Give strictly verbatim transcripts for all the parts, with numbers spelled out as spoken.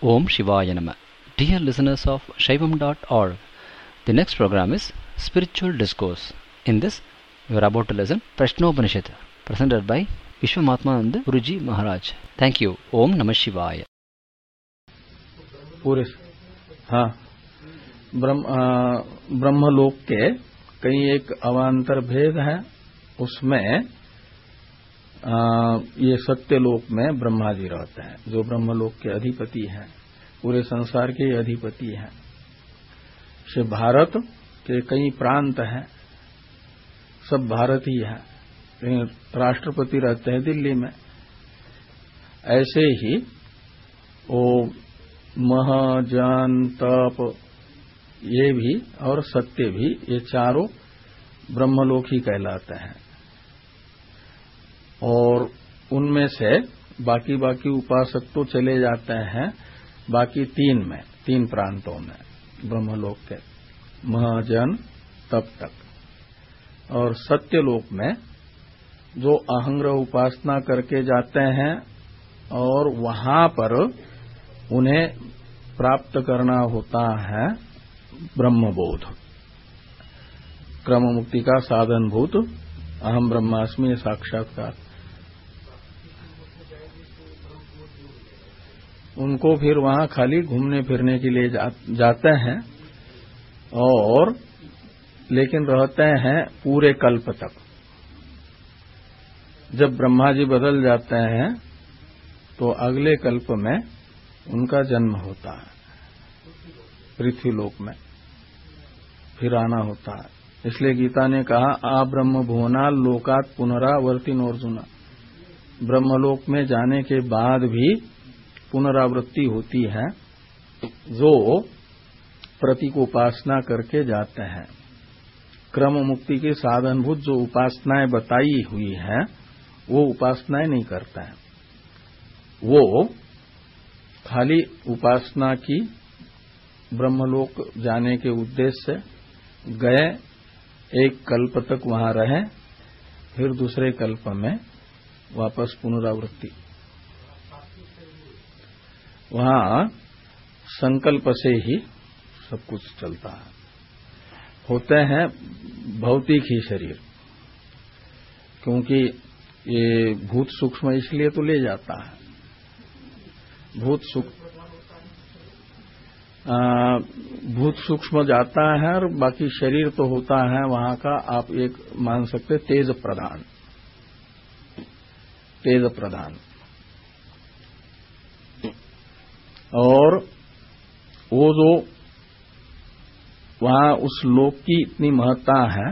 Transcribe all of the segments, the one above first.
Om Shivaya Nama. Dear listeners of Shaivam dot org, the next program is Spiritual Discourse. In this, you are about to listen Prashnopanishad, presented by Vishwamatmananda Guruji Maharaj. Thank you. Om Namah Shivaya. पूरे हाँ ब्रह्म ब्रह्मलोक के कई एक अवान्तर भेद है। उसमें आ, ये सत्यलोक में ब्रह्मा जी रहते हैं, जो ब्रह्मलोक के अधिपति हैं, पूरे संसार के अधिपति हैं। से भारत के कई प्रांत हैं, सब भारत ही है, राष्ट्रपति रहते हैं दिल्ली में। ऐसे ही वो मह जन तप ये भी और सत्य भी, ये चारों ब्रह्मलोक ही कहलाते हैं। और उनमें से बाकी बाकी उपासक तो चले जाते हैं बाकी तीन में, तीन प्रांतों में ब्रह्मलोक के, मह जन तप तक। और सत्यलोक में जो अहंग्रह उपासना करके जाते हैं और वहां पर उन्हें प्राप्त करना होता है ब्रह्मबोध, क्रम मुक्ति का साधनभूत अहम ब्रह्मास्मि साक्षात्कार। उनको फिर वहां खाली घूमने फिरने के लिए जा, जाते हैं और लेकिन रहते हैं पूरे कल्प तक। जब ब्रह्मा जी बदल जाते हैं तो अगले कल्प में उनका जन्म होता है, पृथ्वीलोक में फिर आना होता है। इसलिए गीता ने कहा आ ब्रह्म भुवना लोकात पुनरावर्तिन अर्जुना, ब्रह्मलोक में जाने के बाद भी पुनरावृत्ति होती है जो प्रतीक उपासना करके जाते हैं। क्रम मुक्ति के साधनभूत जो उपासनाएं बताई हुई हैं वो उपासनाएं नहीं करते हैं, वो खाली उपासना की ब्रह्मलोक जाने के उद्देश्य से गए, एक कल्प तक वहां रहे, फिर दूसरे कल्प में वापस पुनरावृत्ति। वहां संकल्प से ही सब कुछ चलता है। होते हैं भौतिक ही शरीर, क्योंकि ये भूत सूक्ष्म इसलिए तो ले जाता है। भूत सूक्ष्म भूत सूक्ष्म जाता है और बाकी शरीर तो होता है वहां का, आप एक मान सकते तेज प्रधान, तेज प्रधान। और वो जो वहां उस लोक की इतनी महत्ता है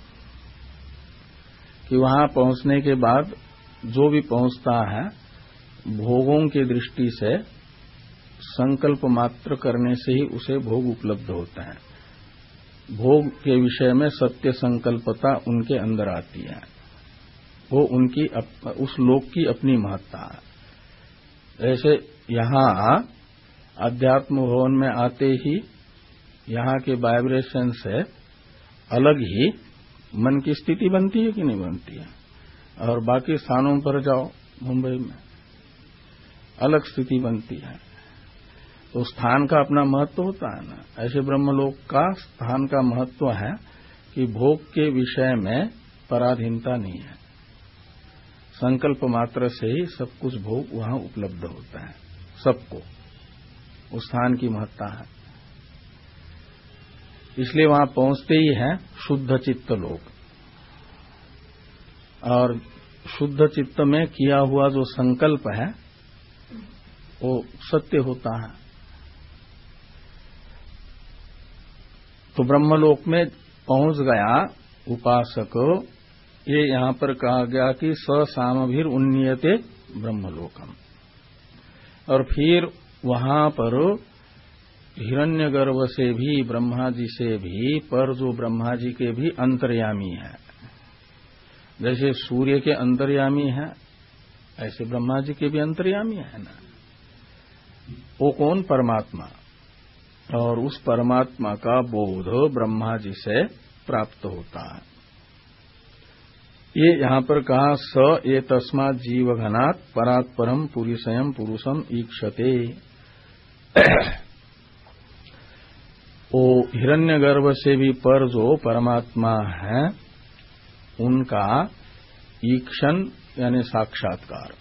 कि वहां पहुंचने के बाद जो भी पहुंचता है भोगों की दृष्टि से संकल्प मात्र करने से ही उसे भोग उपलब्ध होते हैं। भोग के विषय में सत्य संकल्पता उनके अंदर आती है, वो उनकी उस लोक की अपनी महत्ता है। ऐसे यहां अध्यात्म भवन में आते ही यहां के वाइब्रेशन से अलग ही मन की स्थिति बनती है कि नहीं बनती है। और बाकी स्थानों पर जाओ, मुंबई में अलग स्थिति बनती है। तो स्थान का अपना महत्व होता है ना, ऐसे ब्रह्मलोक का स्थान का महत्व है कि भोग के विषय में पराधीनता नहीं है, संकल्प मात्र से ही सब कुछ भोग वहां उपलब्ध होता है सबको, उस स्थान की महत्ता है। इसलिए वहां पहुंचते ही है शुद्ध चित्त लोग। और शुद्ध चित्त में किया हुआ जो संकल्प है वो सत्य होता है। तो ब्रह्मलोक में पहुंच गया उपासक, ये यहां पर कहा गया कि ससामभिर उन्नीयते ब्रह्मलोकम। और फिर वहां पर हिरण्यगर्भ से भी, ब्रह्मा जी से भी पर, जो ब्रह्मा जी के भी अंतर्यामी है। जैसे सूर्य के अंतर्यामी है ऐसे ब्रह्मा जी के भी अंतर्यामी है ना। वो कौन? परमात्मा। और उस परमात्मा का बोध ब्रह्मा जी से प्राप्त होता है। ये यहां पर कहा स ये तस्मात् जीव घनात् परात् परम पुरुषयम पुरुषम ईक्षते। हिरण्यगर्भ से भी पर जो परमात्मा है उनका ईक्षण यानी साक्षात्कार,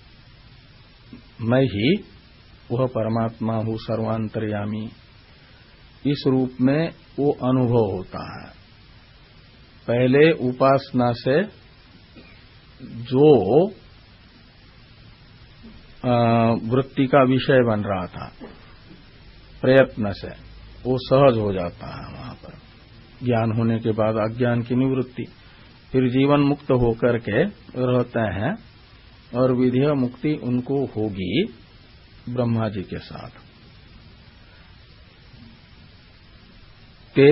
मैं ही वह परमात्मा हूं सर्वांतर्यामी, इस रूप में वो अनुभव होता है। पहले उपासना से जो वृत्ति का विषय बन रहा था प्रयत्न से, वो सहज हो जाता है वहां पर। ज्ञान होने के बाद अज्ञान की निवृत्ति, फिर जीवन मुक्त होकर के रहते हैं और विधेय मुक्ति उनको होगी ब्रह्मा जी के साथ। ते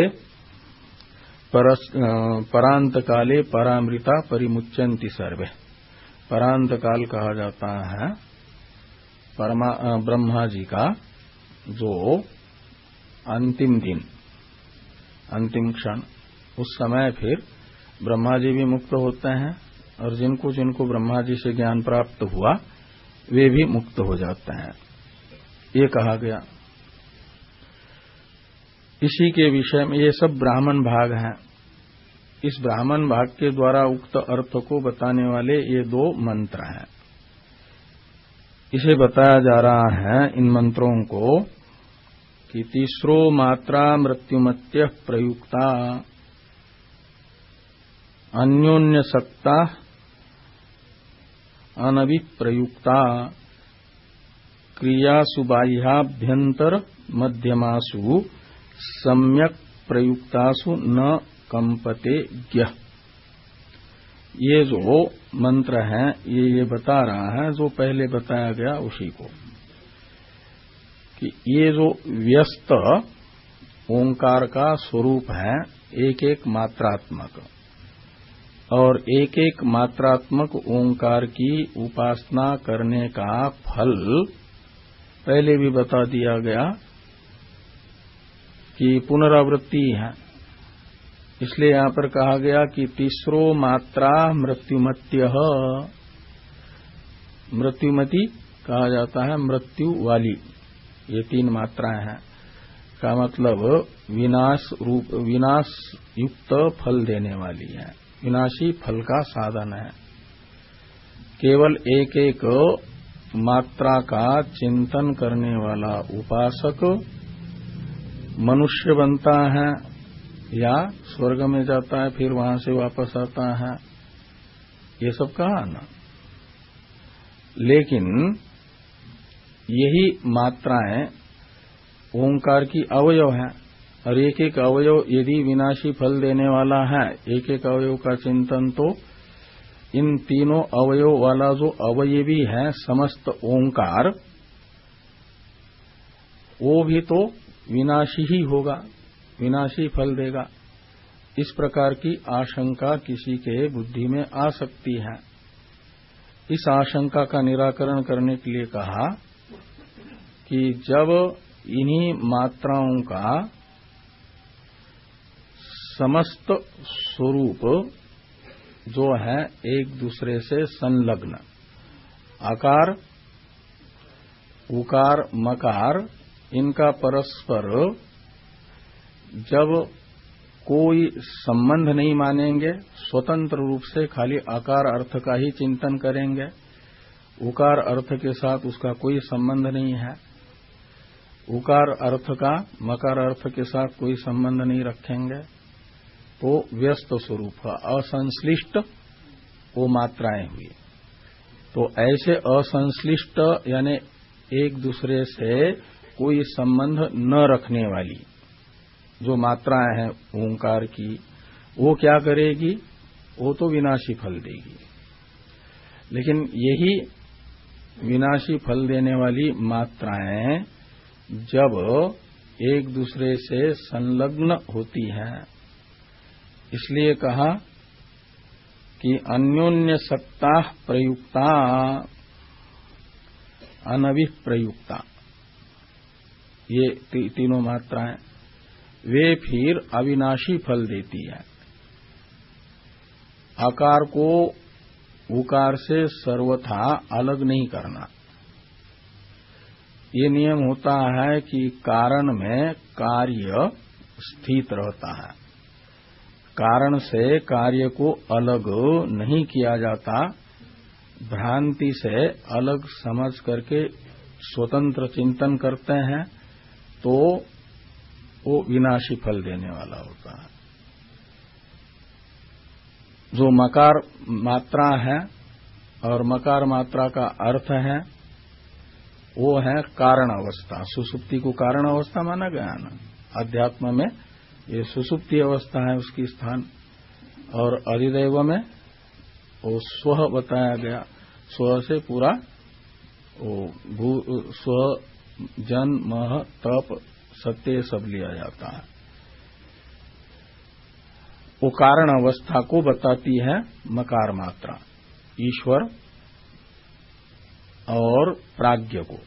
परांत काले परामृता परिमुच्यंति सर्वे। परांत काल कहा जाता है परमा ब्रह्मा जी का जो अंतिम दिन, अंतिम क्षण, उस समय फिर ब्रह्मा जी भी मुक्त होते हैं और जिनको जिनको ब्रह्मा जी से ज्ञान प्राप्त हुआ वे भी मुक्त हो जाते हैं, ये कहा गया। इसी के विषय में ये सब ब्राह्मण भाग हैं। इस ब्राह्मण भाग के द्वारा उक्त अर्थ को बताने वाले ये दो मंत्र हैं। इसे बताया जा रहा है इन मंत्रों को कि तीसरो मात्रा मृत्युमत्य प्रयुक्ता अन्योन्य सत्ता अनभिप्रयुक्ता क्रियासु बाह्याभ्यंतर मध्यमासु सम्यक प्रयुक्तासु न कंपते ज्ञ। ये जो मंत्र है ये ये बता रहा है जो पहले बताया गया उसी को, कि ये जो व्यस्त ओंकार का स्वरूप है एक एक मात्रात्मक, और एक एक मात्रात्मक ओंकार की उपासना करने का फल पहले भी बता दिया गया कि पुनरावृत्ति है। इसलिए यहां पर कहा गया कि तीसरो मात्रा मृत्युमत्य, मृत्युमती कहा जाता है मृत्यु वाली, ये तीन मात्राएं हैं का मतलब विनाश रूप, विनाश युक्त फल देने वाली है, विनाशी फल का साधन है। केवल एक एक मात्रा का चिंतन करने वाला उपासक मनुष्य बनता है या स्वर्ग में जाता है फिर वहां से वापस आता है, ये सब कहा ना। लेकिन यही मात्राएं ओंकार की अवयव है, और एक एक अवयव यदि विनाशी फल देने वाला है, एक एक अवयव का चिंतन, तो इन तीनों अवयव वाला जो अवयवी है समस्त ओंकार, वो भी तो विनाशी ही होगा, विनाशी फल देगा। इस प्रकार की आशंका किसी के बुद्धि में आ सकती है। इस आशंका का निराकरण करने के लिए कहा कि जब इन्हीं मात्राओं का समस्त स्वरूप जो है एक दूसरे से संलग्न, आकार, उकार, मकार, इनका परस्पर जब कोई संबंध नहीं मानेंगे, स्वतंत्र रूप से खाली आकार अर्थ का ही चिंतन करेंगे, उकार अर्थ के साथ उसका कोई संबंध नहीं है, उकार अर्थ का मकार अर्थ के साथ कोई संबंध नहीं रखेंगे, तो व्यस्त स्वरूप का असंश्लिष्ट वो मात्राएं हुई। तो ऐसे असंश्लिष्ट यानी एक दूसरे से कोई संबंध न रखने वाली जो मात्राएं हैं ओंकार की, वो क्या करेगी? वो तो विनाशी फल देगी। लेकिन यही विनाशी फल देने वाली मात्राएं जब एक दूसरे से संलग्न होती हैं, इसलिए कहा कि अन्योन्य सत्ता प्रयुक्ता अनभिप्रयुक्ता, ये ती, तीनों मात्राएं वे फिर अविनाशी फल देती है। आकार को उकार से सर्वथा अलग नहीं करना। ये नियम होता है कि कारण में कार्य स्थित रहता है। कारण से कार्य को अलग नहीं किया जाता, भ्रांति से अलग समझ करके स्वतंत्र चिंतन करते हैं तो वो विनाशी फल देने वाला होता है। जो मकार मात्रा है और मकार मात्रा का अर्थ है वो है कारण अवस्था। सुसुप्ति को कारण अवस्था माना गया ना, अध्यात्म में ये सुसुप्ति अवस्था है उसकी स्थान, और अधिदैव में वो स्व बताया गया। स्व से पूरा वो स्व जन मह तप सत्य सब लिया जाता है। वो कारण अवस्था को बताती है मकार मात्रा, ईश्वर और प्राज्ञ को।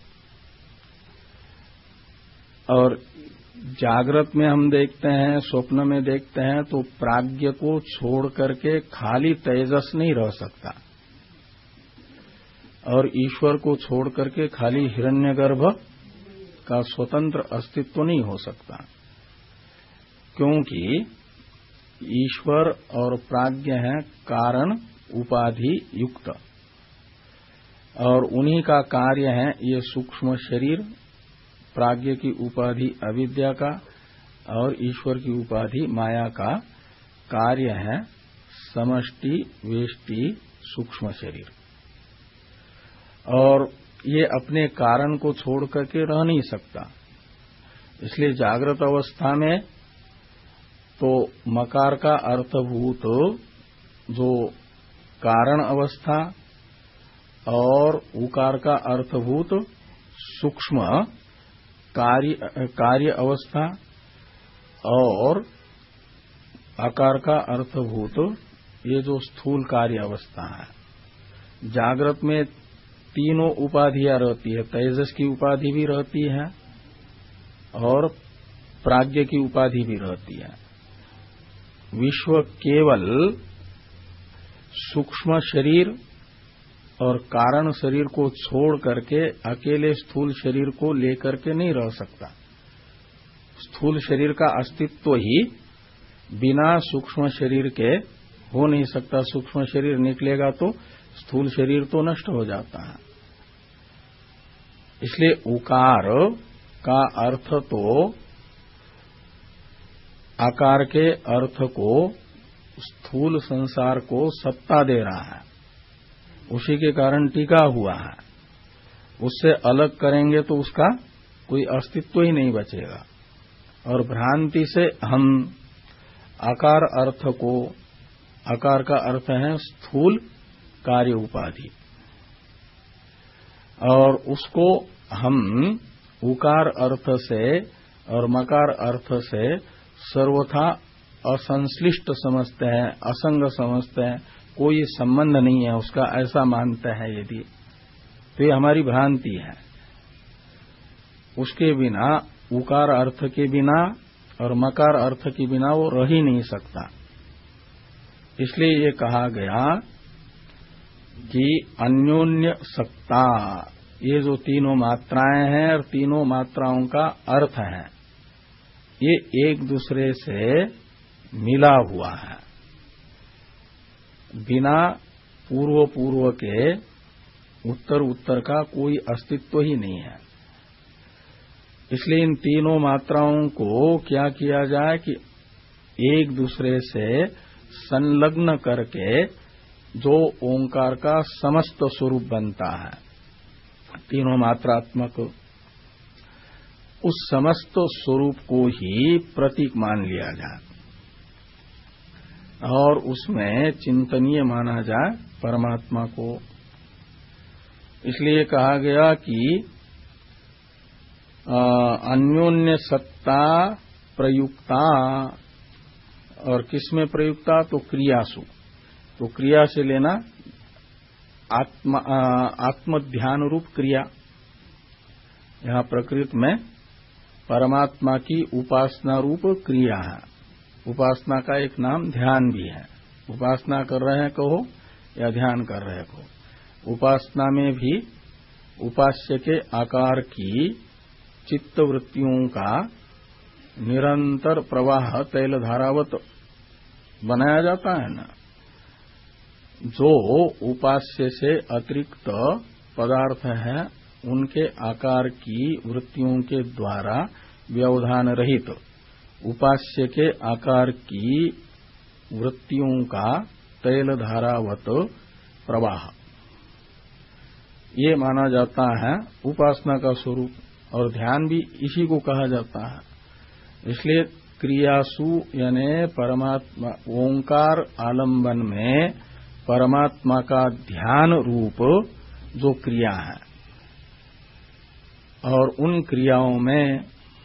और जागृत में हम देखते हैं, स्वप्न में देखते हैं तो प्राज्ञ को छोड़ करके खाली तेजस नहीं रह सकता, और ईश्वर को छोड़ करके खाली हिरण्यगर्भ का स्वतंत्र अस्तित्व नहीं हो सकता, क्योंकि ईश्वर और प्राज्ञ है कारण उपाधि युक्त, और उन्हीं का कार्य है ये सूक्ष्म शरीर। प्राज्ञ की उपाधि अविद्या का और ईश्वर की उपाधि माया का कार्य है समष्टि वेष्टि सूक्ष्म शरीर, और ये अपने कारण को छोड़ करके रह नहीं सकता। इसलिए जागृत अवस्था में तो मकार का अर्थभूत जो कारण अवस्था और उकार का अर्थभूत सूक्ष्म कार्य कार्य अवस्था और आकार का अर्थभूत ये जो स्थूल कार्य अवस्था है, जागृत में तीनों उपाधियां रहती है। तेजस की उपाधि भी रहती है और प्राज्ञ की उपाधि भी रहती है। विश्व केवल सूक्ष्म शरीर और कारण शरीर को छोड़ करके अकेले स्थूल शरीर को लेकर के नहीं रह सकता। स्थूल शरीर का अस्तित्व ही बिना सूक्ष्म शरीर के हो नहीं सकता। सूक्ष्म शरीर निकलेगा तो स्थूल शरीर तो नष्ट हो जाता है। इसलिए उकार का अर्थ तो आकार के अर्थ को स्थूल संसार को सत्ता दे रहा है, उसी के कारण टिका हुआ है। उससे अलग करेंगे तो उसका कोई अस्तित्व ही नहीं बचेगा। और भ्रांति से हम आकार अर्थ को, आकार का अर्थ है स्थूल कार्य उपाधि, और उसको हम उकार अर्थ से और मकार अर्थ से सर्वथा असंश्लिष्ट समझते हैं, असंग समझते हैं, कोई संबंध नहीं है उसका, ऐसा मानते हैं यदि, तो ये हमारी भ्रांति है। उसके बिना, उकार अर्थ के बिना और मकार अर्थ के बिना वो रह ही नहीं सकता। इसलिए ये कहा गया कि अन्योन्य सत्ता, ये जो तीनों मात्राएं हैं और तीनों मात्राओं का अर्थ है, ये एक दूसरे से मिला हुआ है, बिना पूर्व पूर्व के उत्तर उत्तर का कोई अस्तित्व ही नहीं है। इसलिए इन तीनों मात्राओं को क्या किया जाए कि एक दूसरे से संलग्न करके जो ओंकार का समस्त स्वरूप बनता है, तीनों मात्रात्मक, उस समस्त स्वरूप को ही प्रतीक मान लिया जाए और उसमें चिंतनीय माना जाए परमात्मा को। इसलिए कहा गया कि अन्योन्य सत्ता प्रयुक्ता, और किसमें प्रयुक्ता, तो क्रियासु। तो क्रिया से लेना आत्मा, आत्मध्यान रूप क्रिया। यहां प्रकृति में परमात्मा की उपासना रूप क्रिया है। उपासना का एक नाम ध्यान भी है। उपासना कर रहे हैं कहो या ध्यान कर रहे कहो, उपासना में भी उपास्य के आकार की चित्त वृत्तियों का निरंतर प्रवाह तैल धारावत बनाया जाता है ना। जो उपास्य से अतिरिक्त पदार्थ है उनके आकार की वृत्तियों के द्वारा व्यवधान रहित उपास्य के आकार की वृत्तियों का तैल धारावत प्रवाह, ये माना जाता है उपासना का स्वरूप। और ध्यान भी इसी को कहा जाता है। इसलिए क्रियासु यानी परमात्मा ओंकार आलंबन में परमात्मा का ध्यान रूप जो क्रिया है, और उन क्रियाओं में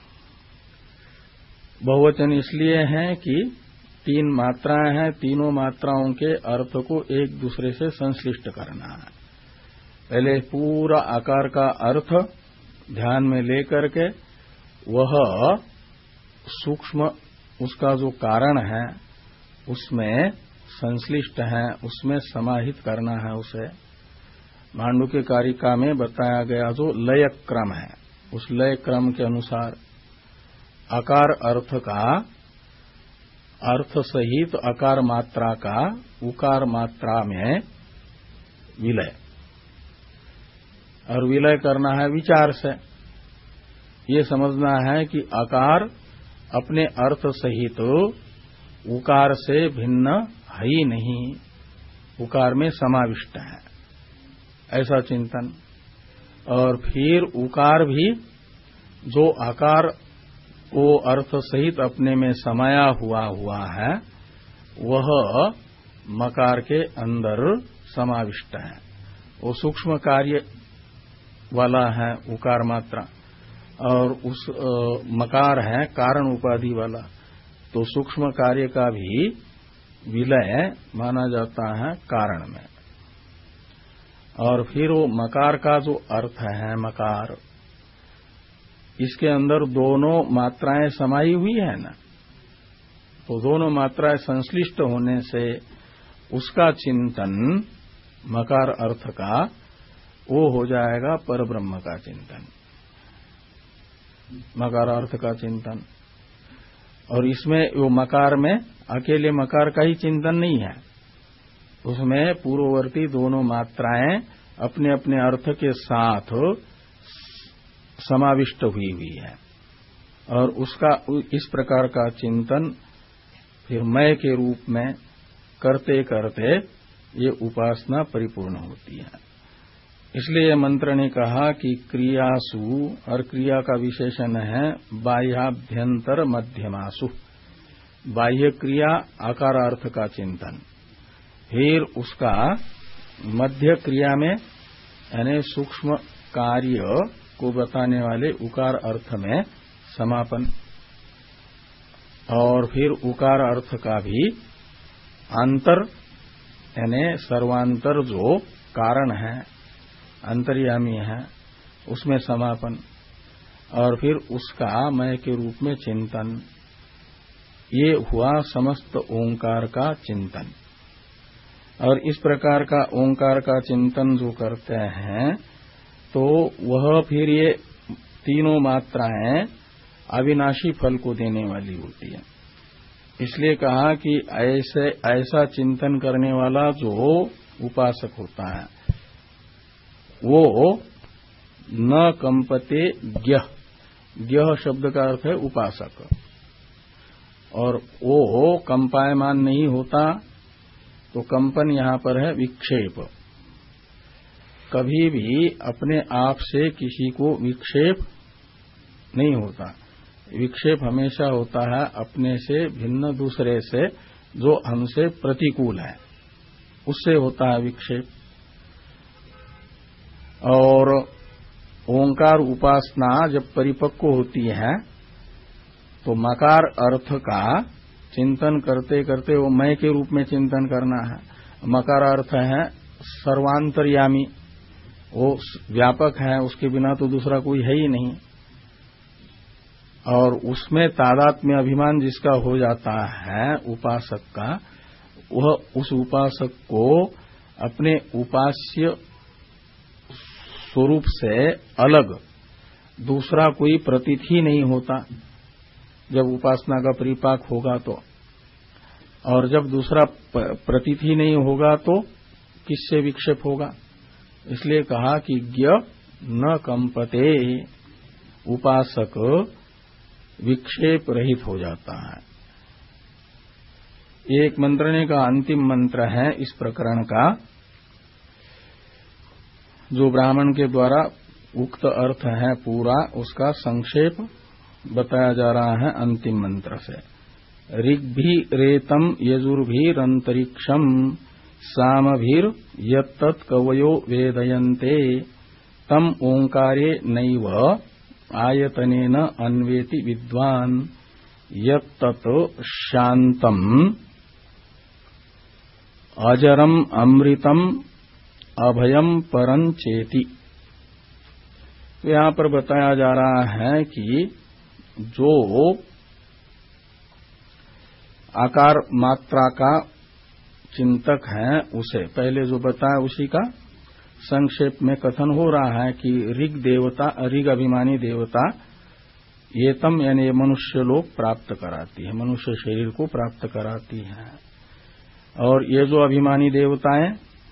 बहुवचन इसलिए है कि तीन मात्राएं हैं, तीनों मात्राओं के अर्थ को एक दूसरे से संश्लिष्ट करना है। पहले पूरा आकार का अर्थ ध्यान में लेकर के वह सूक्ष्म उसका जो कारण है उसमें संश्लिष्ट है, उसमें समाहित करना है उसे। मांडुक्य कारिका में बताया गया जो लय क्रम है, उस लय क्रम के अनुसार आकार अर्थ का अर्थ सहित आकार मात्रा का उकार मात्रा में विलय, और विलय करना है विचार से। ये समझना है कि आकार अपने अर्थ सहित उकार से भिन्न है ही नहीं, उकार में समाविष्ट है, ऐसा चिंतन। और फिर उकार भी जो आकार को अर्थ सहित अपने में समाया हुआ हुआ है वह मकार के अंदर समाविष्ट है। वो सूक्ष्म कार्य वाला है उकार मात्रा, और उस मकार है कारण उपाधि वाला। तो सूक्ष्म कार्य का भी विलय माना जाता है कारण में। और फिर वो मकार का जो अर्थ है मकार, इसके अंदर दोनों मात्राएं समाई हुई है ना, तो दोनों मात्राएं संश्लिष्ट होने से उसका चिंतन मकार अर्थ का वो हो जाएगा परब्रह्म का चिंतन, मकार अर्थ का चिंतन। और इसमें वो मकार में अकेले मकार का ही चिंतन नहीं है, उसमें पूर्ववर्ती दोनों मात्राएं अपने अपने अर्थ के साथ समाविष्ट हुई हुई है। और उसका इस प्रकार का चिंतन फिर मय के रूप में करते करते ये उपासना परिपूर्ण होती है। इसलिए मंत्र ने कहा कि क्रियासु, और क्रिया का विशेषण है बाह्याभ्यंतर मध्यमासु, बाह्य क्रिया आकारार्थ का चिंतन, फिर उसका मध्य क्रिया में यानी सूक्ष्म कार्य को बताने वाले उकार अर्थ में समापन, और फिर उकार अर्थ का भी अंतर यानी सर्वांतर जो कारण है, अंतर्यामी है, उसमें समापन, और फिर उसका मय के रूप में चिंतन। ये हुआ समस्त ओंकार का चिंतन। और इस प्रकार का ओंकार का चिंतन जो करते हैं तो वह फिर ये तीनों मात्राएं अविनाशी फल को देने वाली होती है। इसलिए कहा कि ऐसे ऐसा चिंतन करने वाला जो उपासक होता है वो न कंपते ज्ञः, ज्ञः शब्द का अर्थ है उपासक, और वो कंपायमान नहीं होता। तो कंपन यहां पर है विक्षेप, कभी भी अपने आप से किसी को विक्षेप नहीं होता। विक्षेप हमेशा होता है अपने से भिन्न दूसरे से जो हमसे प्रतिकूल है, उससे होता है विक्षेप। और ओंकार उपासना जब परिपक्व होती है तो मकार अर्थ का चिंतन करते करते वो मय के रूप में चिंतन करना है। मकार अर्थ है सर्वांतर्यामी, वो व्यापक है, उसके बिना तो दूसरा कोई है ही नहीं। और उसमें तादात्म्य अभिमान जिसका हो जाता है उपासक का, वह उस उपासक को अपने उपास्य स्वरूप से अलग दूसरा कोई प्रतीत ही नहीं होता। जब उपासना का परिपाक होगा तो, और जब दूसरा प्रतीत ही नहीं होगा तो किससे विक्षेप होगा। इसलिए कहा कि ज्ञ न कंपते, उपासक विक्षेप रहित हो जाता है। एक मंत्र ने का अंतिम मंत्र है इस प्रकरण का, जो ब्राह्मण के द्वारा उक्त अर्थ है पूरा, उसका संक्षेप बताया जा रहा है अंतिम मंत्र से। ऋग्भि रेतम यजुर्भिरंतरिक्षम सामभिर यत्तत् कवयो वेदयन्ते तम ओंकारे नैव आयतनेन अन्वेति विद्वान् यत्तत् शान्तम अजरम अमृतम अभयम परं चेति। यहां पर बताया जा रहा है कि जो आकार मात्रा का चिंतक है, उसे पहले जो बताया उसी का संक्षेप में कथन हो रहा है कि ऋग देवता, ऋग अभिमानी देवता ये तम यानी मनुष्य लोग प्राप्त कराती है, मनुष्य शरीर को प्राप्त कराती है। और ये जो अभिमानी देवताएं,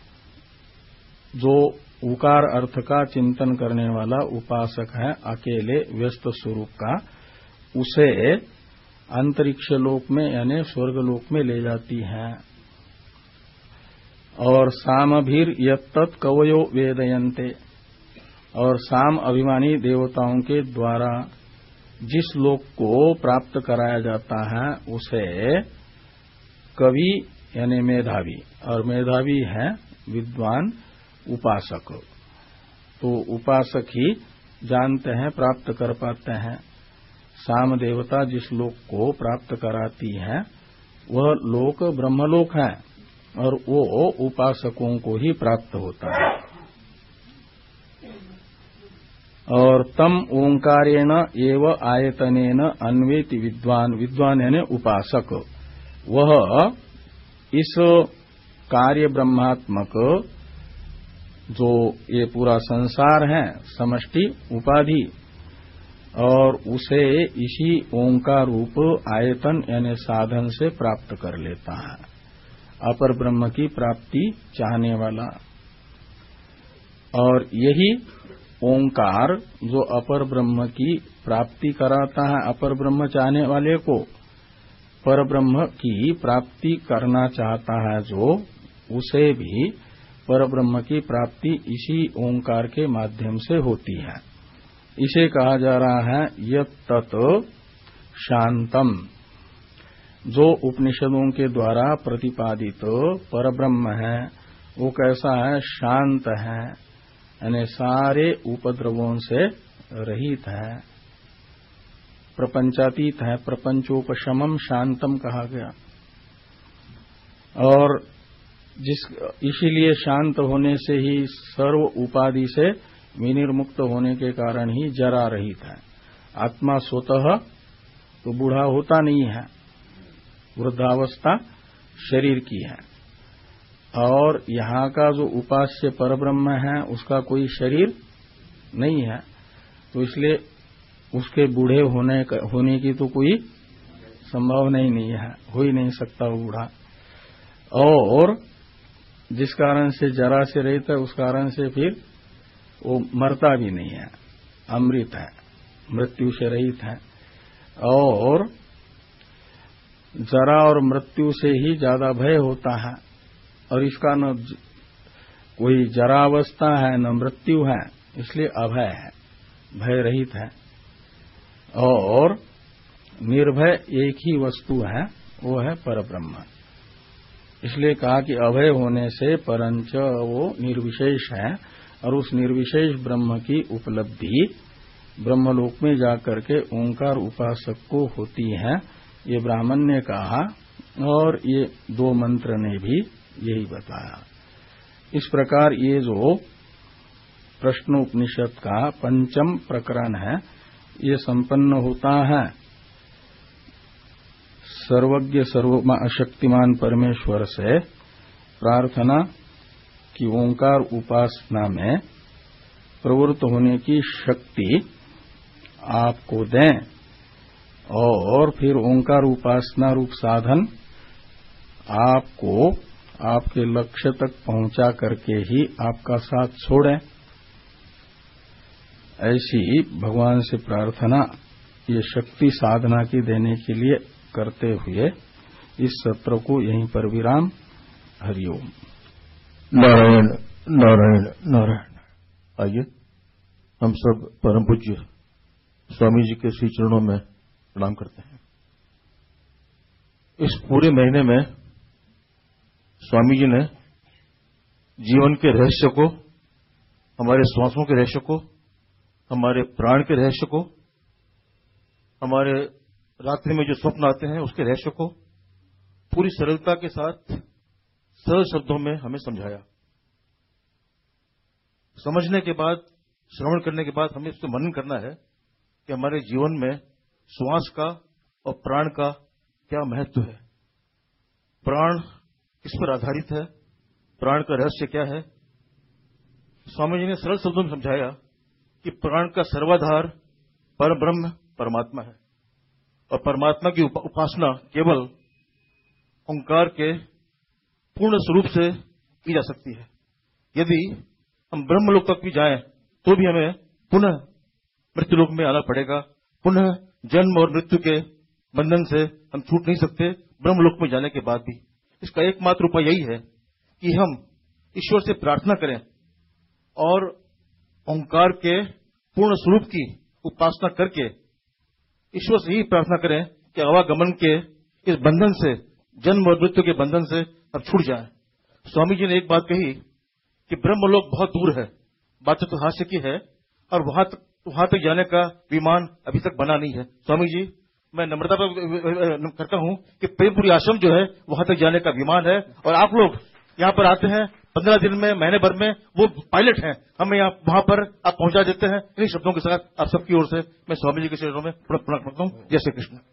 जो उकार अर्थ का चिंतन करने वाला उपासक है अकेले व्यस्त स्वरूप का, उसे अंतरिक्ष लोक में यानी स्वर्ग लोक में ले जाती है। और सामभिर यत्तत् कवयो वेदयन्ते, और साम अभिमानी देवताओं के द्वारा जिस लोक को प्राप्त कराया जाता है उसे कवि यानी मेधावी, और मेधावी है विद्वान उपासक। तो उपासक ही जानते हैं, प्राप्त कर पाते हैं। साम देवता जिस लोक को प्राप्त कराती है वह लोक ब्रह्मलोक है, और वो उपासकों को ही प्राप्त होता है। और तम ओंकारेण एव आयतनेन अन्वेति विद्वान, विद्वान यानी उपासक, वह इस कार्य ब्रह्मात्मक जो ये पूरा संसार है समष्टि उपाधि, और उसे इसी ओंकार रूप आयतन यानी साधन से प्राप्त कर लेता है, अपर ब्रह्म की प्राप्ति चाहने वाला। और यही ओंकार जो अपर ब्रह्म की प्राप्ति कराता है, अपर ब्रह्म चाहने वाले को पर ब्रह्म की प्राप्ति करना चाहता है जो, उसे भी पर ब्रह्म की प्राप्ति इसी ओंकार के माध्यम से होती है। इसे कहा जा रहा है यत्तत् शांतम। जो उपनिषदों के द्वारा प्रतिपादित परब्रह्म है वो कैसा है? शांत है, यानी सारे उपद्रवों से रहित है, प्रपंचातीत है। प्रपंचोपशमम शांतम कहा गया। और जिस इसीलिए शांत होने से ही सर्व उपाधि से विनिर्मुक्त होने के कारण ही जरा रहित है। आत्मा स्वतः तो बूढ़ा होता नहीं है, वृद्धावस्था शरीर की है। और यहाँ का जो उपास्य परब्रह्म है उसका कोई शरीर नहीं है, तो इसलिए उसके बूढ़े होने होने की तो कोई संभावना ही नहीं है, हो ही नहीं सकता वो बूढ़ा। और जिस कारण से जरा से रहित है उस कारण से फिर वो मरता भी नहीं है, अमृत है, मृत्यु से रहित है। और जरा और मृत्यु से ही ज्यादा भय होता है, और इसका न कोई जरावस्था है न मृत्यु है, इसलिए अभय है, भय रहित है। और निर्भय एक ही वस्तु है, वो है परब्रह्म। इसलिए कहा कि अभय होने से परंच वो निर्विशेष है, और उस निर्विशेष ब्रह्म की उपलब्धि ब्रह्मलोक में जाकर के ओंकार उपासक को होती है। ये ब्राह्मण ने कहा, और ये दो मंत्र ने भी यही बताया। इस प्रकार ये जो प्रश्नोपनिषद का पंचम प्रकरण है ये संपन्न होता है सर्वज्ञ सर्वशक्तिमान परमेश्वर से प्रार्थना कि ओंकार उपासना में प्रवृत्त होने की शक्ति आपको दें, और फिर ओंकार उपासना रूप साधन आपको आपके लक्ष्य तक पहुंचा करके ही आपका साथ छोड़े। ऐसी भगवान से प्रार्थना ये शक्ति साधना की देने के लिए करते हुए इस सत्र को यहीं पर विराम। हरिओम। नारायण नारायण नारायण। आइए हम सब परम पूज्य स्वामी जी के श्री चरणों में प्रणाम करते हैं। इस पूरे महीने में स्वामी जी ने जीवन के रहस्य को, हमारे श्वासों के रहस्य को, हमारे प्राण के रहस्य को, हमारे रात्रि में जो स्वप्न आते हैं उसके रहस्य को पूरी सरलता के साथ सरल शब्दों में हमें समझाया। समझने के बाद, श्रवण करने के बाद हमें इससे मनन करना है कि हमारे जीवन में श्वास का और प्राण का क्या महत्व है, प्राण किस पर आधारित है, प्राण का रहस्य क्या है। स्वामी जी ने सरल शब्दों में समझाया कि प्राण का सर्वाधार परम ब्रह्म परमात्मा है और परमात्मा की उपासना केवल ओंकार के पूर्ण स्वरूप से की जा सकती है। यदि हम ब्रह्मलोक तक भी जाएं तो भी हमें पुनः मृत्युलोक में आना पड़ेगा, पुनः जन्म और मृत्यु के बंधन से हम छूट नहीं सकते ब्रह्मलोक में जाने के बाद भी। इसका एकमात्र उपाय यही है कि हम ईश्वर से प्रार्थना करें और ओंकार के पूर्ण स्वरूप की उपासना करके ईश्वर से ही प्रार्थना करें कि आवागमन के इस बंधन से, जन्म और मृत्यु के बंधन से अब छूट जाए। स्वामी जी ने एक बात कही कि ब्रह्मलोक बहुत दूर है, बात तो हास्य की है, और वहां तक वहां तक जाने का विमान अभी तक बना नहीं है। स्वामी जी, मैं नम्रता पर करता हूं कि प्रेमपुरी आश्रम जो है वहां तक जाने का विमान है और आप लोग यहाँ पर आते हैं पंद्रह दिन में, महीने भर में, वो पायलट हैं, हमें यहाँ वहां पर आप पहुंचा देते हैं। इन्हीं शब्दों के साथ आप सबकी ओर से मैं स्वामी जी के चरणों में प्रणाम करता हूँ। जय श्री कृष्ण।